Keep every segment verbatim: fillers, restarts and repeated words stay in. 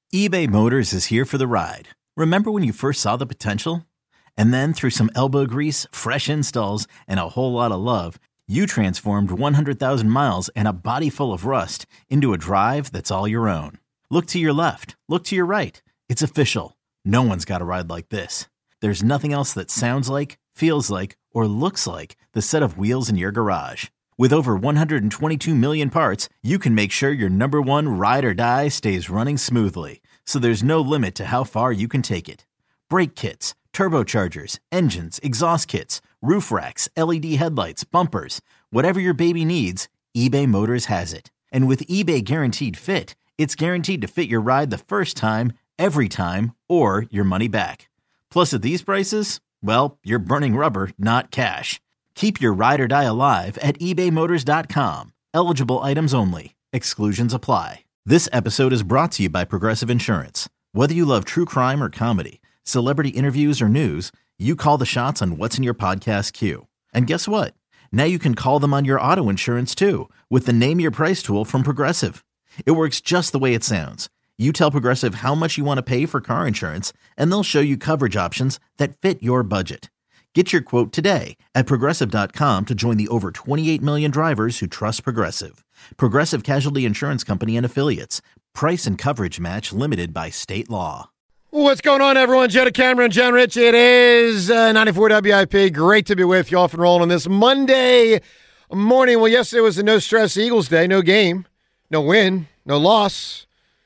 eBay Motors is here for the ride. Remember when you first saw the potential? And then through some elbow grease, fresh installs, and a whole lot of love, you transformed one hundred thousand miles and a body full of rust into a drive that's all your own. Look to your left. Look to your right. It's official. No one's got a ride like this. There's nothing else that sounds like, feels like, or looks like the set of wheels in your garage. With over one hundred twenty-two million parts, you can make sure your number one ride or die stays running smoothly. So there's no limit to how far you can take it. Brake kits, turbochargers, engines, exhaust kits, roof racks, L E D headlights, bumpers, whatever your baby needs, eBay Motors has it. And with eBay Guaranteed Fit, it's guaranteed to fit your ride the first time, every time, or your money back. Plus at these prices, well, you're burning rubber, not cash. Keep your ride or die alive at ebay motors dot com. Eligible items only. Exclusions apply. This episode is brought to you by Progressive Insurance. Whether you love true crime or comedy, celebrity interviews or news, you call the shots on what's in your podcast queue. And guess what? Now you can call them on your auto insurance too with the Name Your Price tool from Progressive. It works just the way it sounds. You tell Progressive how much you want to pay for car insurance, and they'll show you coverage options that fit your budget. Get your quote today at progressive dot com to join the over twenty-eight million drivers who trust Progressive. Progressive Casualty Insurance Company and Affiliates. Price and coverage match limited by state law. What's going on, everyone? Jetta Cameron, John Rich. It is uh, ninety-four W I P. Great to be with you off and rolling on this Monday morning. Well, yesterday was the no-stress Eagles day. No game, no win, no loss,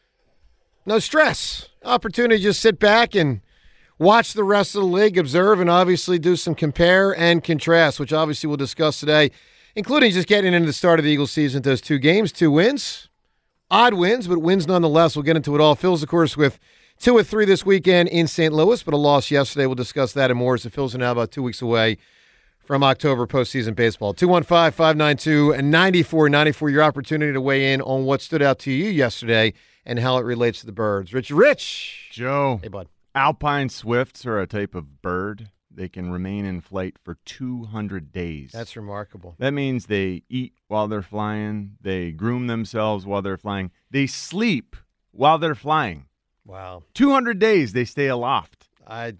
no stress. Opportunity to just sit back and watch the rest of the league, observe, and obviously do some compare and contrast, which obviously we'll discuss today, including just getting into the start of the Eagles season. Those two games, two wins, odd wins, but wins nonetheless. We'll get into it all. Phil's, of course, with two or three this weekend in Saint Louis, but a loss yesterday. We'll discuss that and more as the Phils are now about two weeks away from October postseason baseball. two one five, five nine two, nine four nine four, your opportunity to weigh in on what stood out to you yesterday and how it relates to the Birds. Rich, Rich. Joe. Hey, bud. Alpine swifts are a type of bird. They can remain in flight for two hundred days. That's remarkable. That means they eat while they're flying. They groom themselves while they're flying. They sleep while they're flying. Wow. two hundred days they stay aloft. I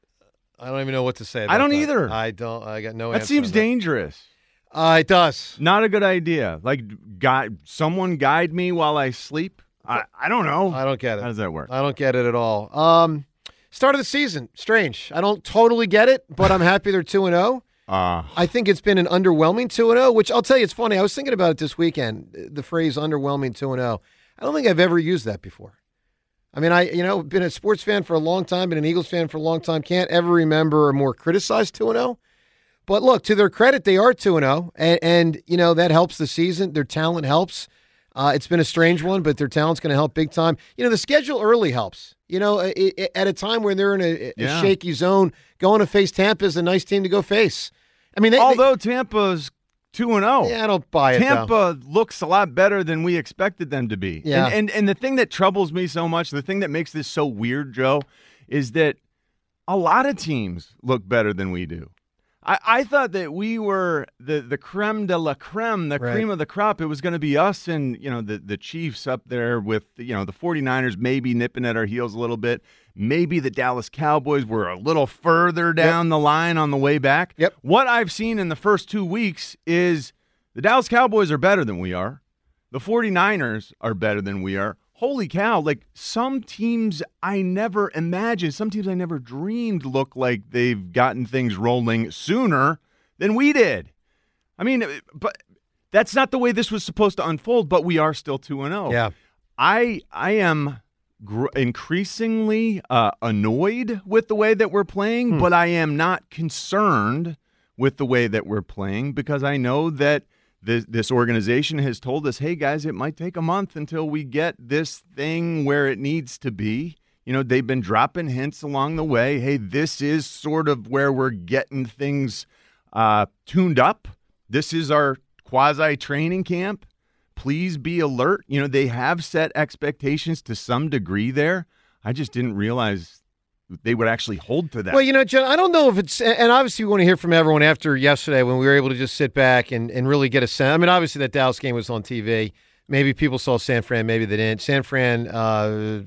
I don't even know what to say about I don't that. either. I don't. I got no That answer. seems on that. dangerous. Uh, it does. Not a good idea. Like, guide, someone guide me while I sleep? I, I don't know. I don't get it. How does that work? I don't get it at all. Um, start of the season, strange. I don't totally get it, but I'm happy they're two and oh. Uh, I think it's been an underwhelming two and oh, which I'll tell you, it's funny. I was thinking about it this weekend, the phrase underwhelming two and oh. I don't think I've ever used that before. I mean, I, you know, been a sports fan for a long time, been an Eagles fan for a long time, can't ever remember a more criticized two and oh. But look, to their credit, they are two and oh, and, and, you know, that helps the season. Their talent helps. Uh, it's been a strange one, but their talent's going to help big time. You know, the schedule early helps. You know, it, it, at a time when they're in a, a Yeah. shaky zone, going to face Tampa is a nice team to go face. I mean, they, although Tampa's two and oh. they, yeah, I don't buy it, though. Tampa looks a lot better than we expected them to be. Yeah. And, and and the thing that troubles me so much, the thing that makes this so weird, Joe, is that a lot of teams look better than we do. I, I thought that we were the, the creme de la creme, the Right. cream of the crop. It was going to be us and, you know, the, the Chiefs up there with, you know, the 49ers maybe nipping at our heels a little bit. Maybe the Dallas Cowboys were a little further down Yep. the line on the way back. Yep. What I've seen in the first two weeks is the Dallas Cowboys are better than we are. The 49ers are better than we are. Holy cow, like some teams I never imagined, some teams I never dreamed look like they've gotten things rolling sooner than we did. I mean, but that's not the way this was supposed to unfold, but we are still two and oh. Yeah. I I am gr- increasingly uh, annoyed with the way that we're playing, Hmm. but I am not concerned with the way that we're playing because I know that this, this organization has told us, hey, guys, it might take a month until we get this thing where it needs to be. You know, they've been dropping hints along the way. Hey, this is sort of where we're getting things uh, tuned up. This is our quasi-training camp. Please be alert. You know, they have set expectations to some degree there. I just didn't realize they would actually hold to that. Well, you know, John, I don't know if it's – and obviously we want to hear from everyone after yesterday when we were able to just sit back and, and really get a sense. I mean, obviously that Dallas game was on T V. Maybe people saw San Fran, maybe they didn't. San Fran, uh,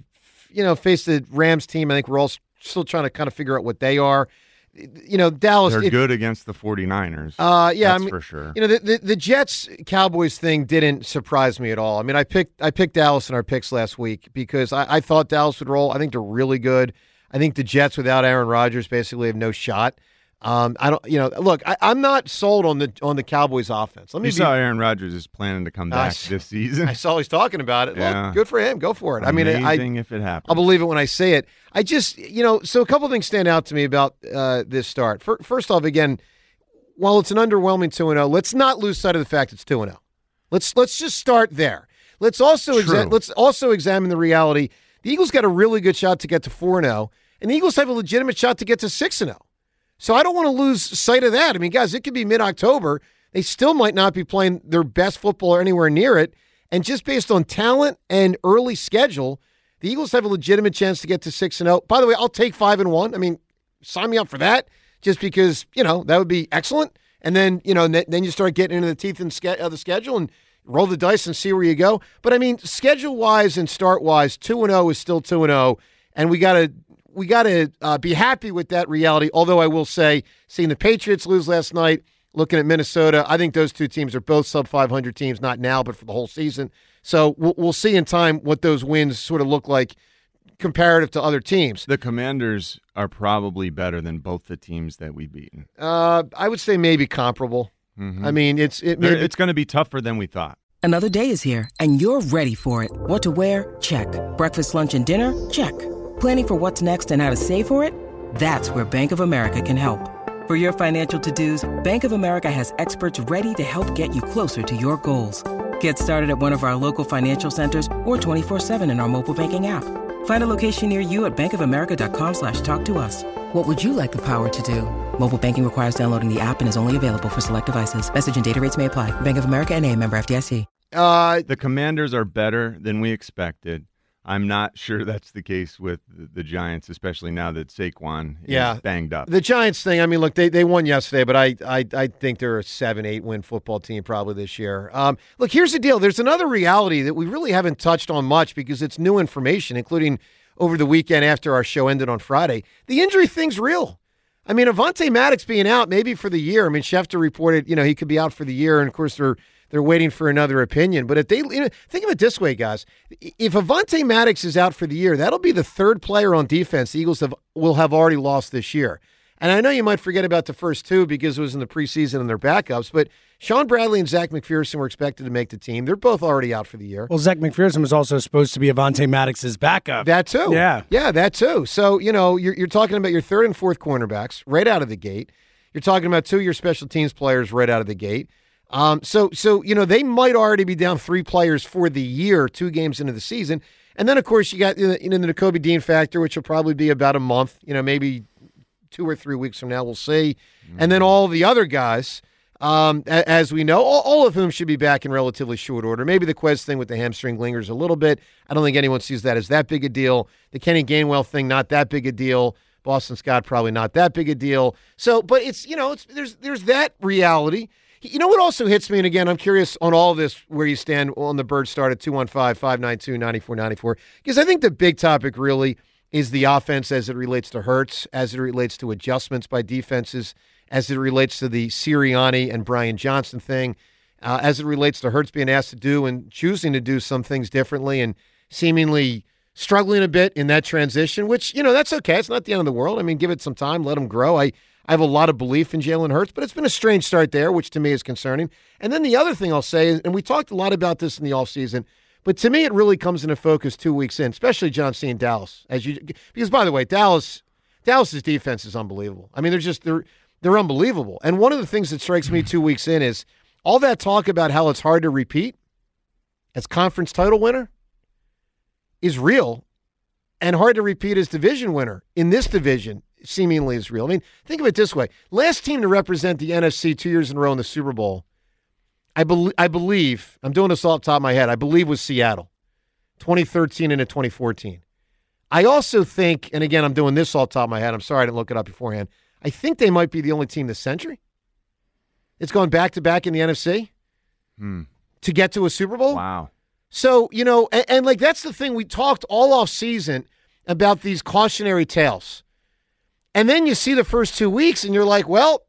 you know, faced the Rams team. I think we're all still trying to kind of figure out what they are. You know, Dallas. They're it, good against the 49ers. Uh, yeah, that's I mean, for sure. You know, the, the the Jets Cowboys thing didn't surprise me at all. I mean, I picked I picked Dallas in our picks last week because I, I thought Dallas would roll. I think they're really good. I think the Jets without Aaron Rodgers basically have no shot. Um, I don't, you know, look, I, I'm not sold on the on the Cowboys offense. Let me you be, saw Aaron Rodgers is planning to come back I, this season. I saw he's talking about it. Yeah. Look, good for him. Go for it. Amazing I mean, I, if it happens. I'll believe it when I say it. I just, you know, so a couple of things stand out to me about uh, this start. First off, again, while it's an underwhelming two and oh, let's not lose sight of the fact it's two and oh. Let's let's just start there. Let's also exa- let's also examine the reality. The Eagles got a really good shot to get to four and oh, and the Eagles have a legitimate shot to get to six and oh. So I don't want to lose sight of that. I mean, guys, it could be mid-October. They still might not be playing their best football or anywhere near it. And just based on talent and early schedule, the Eagles have a legitimate chance to get to six and oh. By the way, I'll take five and one. I mean, sign me up for that just because, you know, that would be excellent. And then, you know, then you start getting into the teeth of the schedule and roll the dice and see where you go. But, I mean, schedule-wise and start-wise, two and oh is still two and oh. And we got to we got to uh, be happy with that reality, although I will say, seeing the Patriots lose last night, looking at Minnesota, I think those two teams are both sub five hundred teams, not now, but for the whole season. So we'll, we'll see in time what those wins sort of look like comparative to other teams. The Commanders are probably better than both the teams that we've beaten. Uh, I would say maybe comparable. Mm-hmm. I mean, it's it maybe, it's going to be tougher than we thought. Another day is here, and you're ready for it. What to wear? Check. Breakfast, lunch, and dinner? Check. Planning for what's next and how to save for it? That's where Bank of America can help. For your financial to-dos, Bank of America has experts ready to help get you closer to your goals. Get started at one of our local financial centers or twenty-four seven in our mobile banking app. Find a location near you at bankofamerica.com slash talk to us. What would you like the power to do? Mobile banking requires downloading the app and is only available for select devices. Message and data rates may apply. Bank of America N A, member F D I C. Uh, the Commanders are better than we expected. I'm not sure that's the case with the Giants, especially now that Saquon is yeah. banged up. The Giants thing, I mean, look, they, they won yesterday, but I, I I think they're a seven, eight win football team probably this year. Um, look, here's the deal. There's another reality that we really haven't touched on much because it's new information, including over the weekend after our show ended on Friday. The injury thing's real. I mean, Avonte Maddox being out maybe for the year. I mean, Schefter reported, you know, he could be out for the year, and of course they're They're waiting for another opinion. But if they, you know, think of it this way, guys. If Avonte Maddox is out for the year, that'll be the third player on defense the Eagles have, will have already lost this year. And I know you might forget about the first two because it was in the preseason and their backups, but Sean Bradley and Zach McPherson were expected to make the team. They're both already out for the year. Well, Zach McPherson was also supposed to be Avonte Maddox's backup. That too. Yeah. Yeah, that too. So, you know, you're, you're talking about your third and fourth cornerbacks right out of the gate. You're talking about two of your special teams players right out of the gate. Um, so, so you know, they might already be down three players for the year, two games into the season. And then, of course, you got you know, the Nakobe Dean factor, which will probably be about a month, you know, maybe two or three weeks from now, we'll see. Mm-hmm. And then all the other guys, um, as we know, all, all of whom should be back in relatively short order. Maybe the Quez thing with the hamstring lingers a little bit. I don't think anyone sees that as that big a deal. The Kenny Gainwell thing, not that big a deal. Boston Scott, probably not that big a deal. So, but it's, you know, it's there's there's that reality. You know what also hits me, and again, I'm curious on all this where you stand on the Bird Start at two one five, five nine two, nine four nine four, because I think the big topic really is the offense as it relates to Hurts, as it relates to adjustments by defenses, as it relates to the Sirianni and Brian Johnson thing, uh, as it relates to Hurts being asked to do and choosing to do some things differently and seemingly struggling a bit in that transition, which, you know, that's okay. It's not the end of the world. I mean, give it some time, let him grow. I I have a lot of belief in Jalen Hurts, but it's been a strange start there, which to me is concerning. And then the other thing I'll say is, and we talked a lot about this in the offseason, but to me it really comes into focus two weeks in, especially John C. in Dallas. As you, because, by the way, Dallas, Dallas's defense is unbelievable. I mean, they're just they're they're unbelievable. And one of the things that strikes me two weeks in is all that talk about how it's hard to repeat as conference title winner is real, and hard to repeat as division winner in this division seemingly is real. I mean, think of it this way. Last team to represent the N F C two years in a row in the Super Bowl, I, be- I believe, I'm doing this off the top of my head, I believe was Seattle, twenty thirteen into twenty fourteen. I also think, and again, I'm doing this off the top of my head, I'm sorry I didn't look it up beforehand, I think they might be the only team this century. It's going back-to-back in the N F C hmm. to get to a Super Bowl. Wow. So, you know, and, and like that's the thing, we talked all off season. about these cautionary tales. And then you see the first two weeks and you're like, well,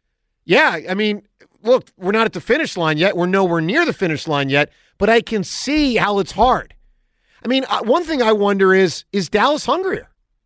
yeah, I mean, look, we're not at the finish line yet. We're nowhere near the finish line yet, but I can see how it's hard. I mean, uh, one thing I wonder is, is Dallas hungrier?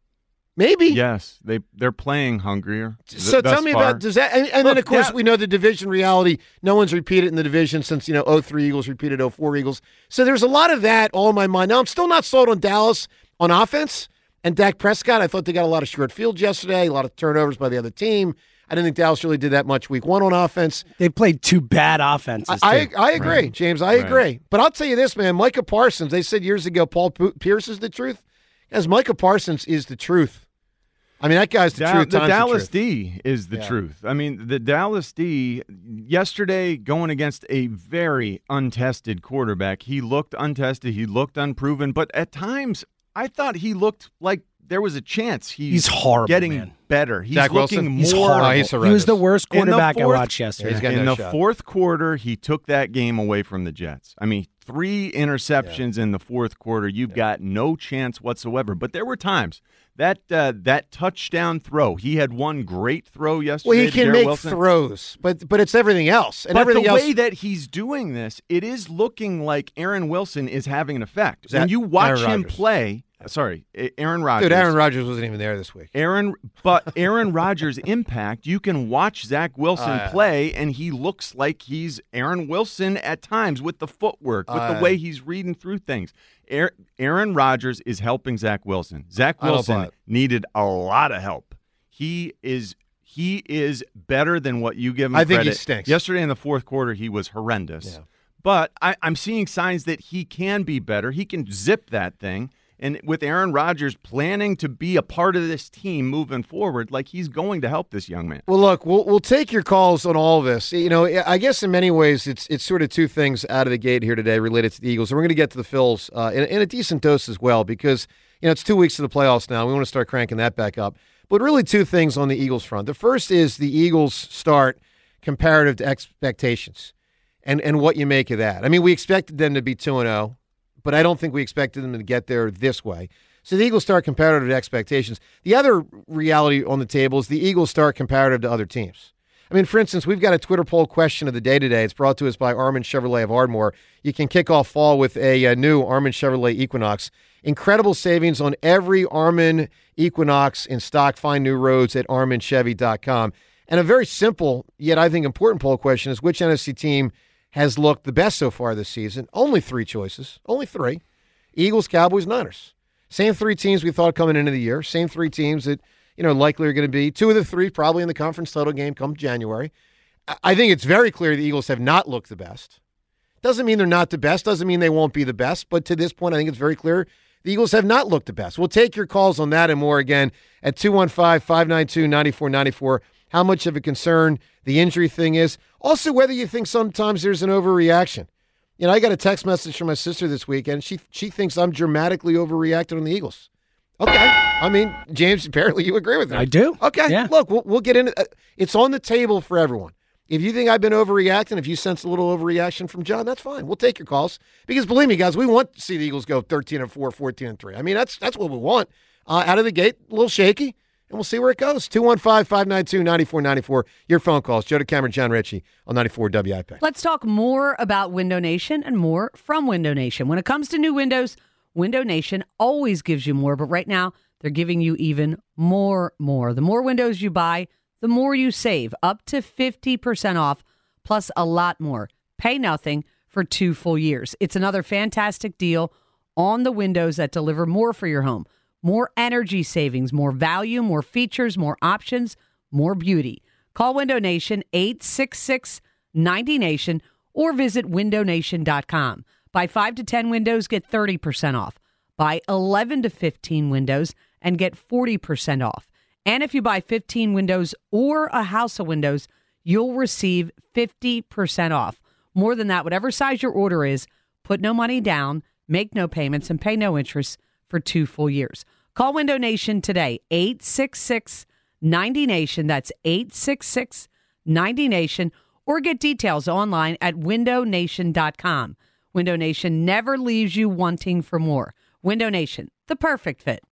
Maybe. Yes, they, they're playing hungrier. Th- so tell me far. about, does that, and, and Look, then of course that, we know the division reality. No one's repeated in the division since, you know, oh three Eagles repeated oh four Eagles. So there's a lot of that all in my mind. Now, I'm still not sold on Dallas on offense and Dak Prescott. I thought they got a lot of short fields yesterday, a lot of turnovers by the other team. I didn't think Dallas really did that much week one on offense. They played two bad offenses, I, too. I, I agree, right. James. I right. agree. But I'll tell you this, man. Micah Parsons, they said years ago Paul P- Pierce is the truth. As Micah Parsons is the truth. I mean, that guy's the da- truth. The Times Dallas the truth. D is the yeah. truth. I mean, the Dallas D, yesterday going against a very untested quarterback, he looked untested, he looked unproven, but at times I thought he looked like there was a chance he's, he's horrible, getting man. better. He's Zach looking Wilson? more. He's horrible. He's he was the worst quarterback the fourth, I watched yesterday. Yeah, in no the shot. fourth quarter, he took that game away from the Jets. I mean, three interceptions yeah. in the fourth quarter. You've yeah. got no chance whatsoever. But there were times that uh, that touchdown throw. He had one great throw yesterday. Well, he can make Wilson. throws, but but it's everything else. And but everything the else, way that he's doing this, it is looking like Aaron Wilson is having an effect. That, when you watch Aaron him Rodgers. play. Sorry, Aaron Rodgers. Dude, Aaron Rodgers wasn't even there this week. Aaron, but Aaron Rodgers' impact, you can watch Zach Wilson uh, yeah. play, and he looks like he's Aaron Wilson at times with the footwork, with uh, the way he's reading through things. Aaron Rodgers is helping Zach Wilson. Zach Wilson needed a lot of help. He is he is better than what you give him I credit. think he stinks. Yesterday in the fourth quarter, he was horrendous. Yeah. But I, I'm seeing signs that he can be better. He can zip that thing. And with Aaron Rodgers planning to be a part of this team moving forward, like he's going to help this young man. Well, look, we'll we'll take your calls on all of this. You know, I guess in many ways it's it's sort of two things out of the gate here today related to the Eagles. And we're going to get to the Phils uh, in, in a decent dose as well because, you know, it's two weeks to the playoffs now. We want to start cranking that back up. But really two things on the Eagles front. The first is the Eagles start comparative to expectations and, and what you make of that. I mean, we expected them to be two and oh. But I don't think we expected them to get there this way. So the Eagles start comparative to expectations. The other reality on the table is the Eagles start comparative to other teams. I mean, for instance, we've got a Twitter poll question of the day today. It's brought to us by Armin Chevrolet of Ardmore. You can kick off fall with a, a new Armin Chevrolet Equinox. Incredible savings on every Armin Equinox in stock. Find new roads at armin chevy dot com. And a very simple, yet I think important poll question is which N F C team has looked the best so far this season? Only three choices. Only three. Eagles, Cowboys, Niners. Same three teams we thought coming into the year. Same three teams that, you know, likely are going to be two of the three probably in the conference title game come January. I think it's very clear the Eagles have not looked the best. Doesn't mean they're not the best. Doesn't mean they won't be the best. But to this point, I think it's very clear the Eagles have not looked the best. We'll take your calls on that and more again at two one five, five nine two, nine four nine four. How much of a concern the injury thing is. Also, whether you think sometimes there's an overreaction. You know, I got a text message from my sister this weekend. She she thinks I'm dramatically overreacting on the Eagles. Okay. I mean, James, apparently you agree with her. I do. Okay. Yeah. Look, we'll, we'll get into it. It's on the table for everyone. If you think I've been overreacting, if you sense a little overreaction from John, that's fine. We'll take your calls. Because believe me, guys, we want to see the Eagles go thirteen and four, fourteen and three. I mean, that's that's what we want. Uh, out of the gate, a little shaky. And we'll see where it goes. two one five, five nine two, nine four nine four. Your phone calls. Joe DeCamera, John Ritchie on ninety-four W I P. Let's talk more about Window Nation and more from Window Nation. When it comes to new windows, Window Nation always gives you more. But right now, they're giving you even more, more. The more windows you buy, the more you save. Up to fifty percent off, plus a lot more. Pay nothing for two full years. It's another fantastic deal on the windows that deliver more for your home. More energy savings, more value, more features, more options, more beauty. Call Window Nation eight six six, nine zero nation or visit window nation dot com. Buy five to ten windows, get thirty percent off. Buy eleven to fifteen windows and get forty percent off. And if you buy fifteen windows or a house of windows, you'll receive fifty percent off. More than that, whatever size your order is, put no money down, make no payments, and pay no interest for two full years. Call Window Nation today, eight six six, nine zero nation. That's eight six six, nine zero nation. Or get details online at window nation dot com. Window Nation never leaves you wanting for more. Window Nation, the perfect fit.